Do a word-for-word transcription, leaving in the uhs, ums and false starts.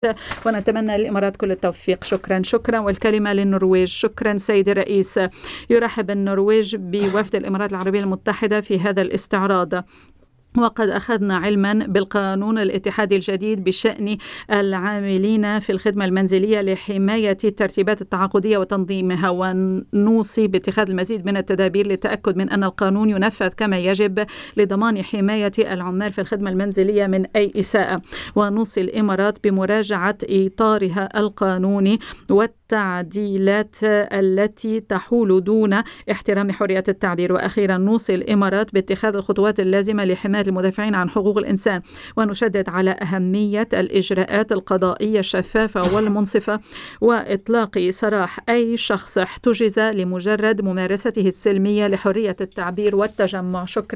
ونتمنى للإمارات كل التوفيق. شكرا شكرا. والكلمة للنرويج. شكرا سيد الرئيس. يرحب النرويج بوفد الإمارات العربية المتحدة في هذا الاستعراض. وقد أخذنا علما بالقانون الاتحادي الجديد بشأن العاملين في الخدمة المنزلية لحماية الترتيبات التعاقدية وتنظيمها، ونوصي باتخاذ المزيد من التدابير للتأكد من أن القانون ينفذ كما يجب لضمان حماية العمال في الخدمة المنزلية من أي إساءة. ونوصي الإمارات بمراجعة إطارها القانوني والتعديلات التي تحول دون احترام حرية التعبير. وأخيرا نوصي الإمارات باتخاذ الخطوات اللازمة لحماية المدافعين عن حقوق الإنسان، ونشدد على أهمية الإجراءات القضائية الشفافة والمنصفة وإطلاق سراح أي شخص احتجز لمجرد ممارسته السلمية لحرية التعبير والتجمع. شكرا.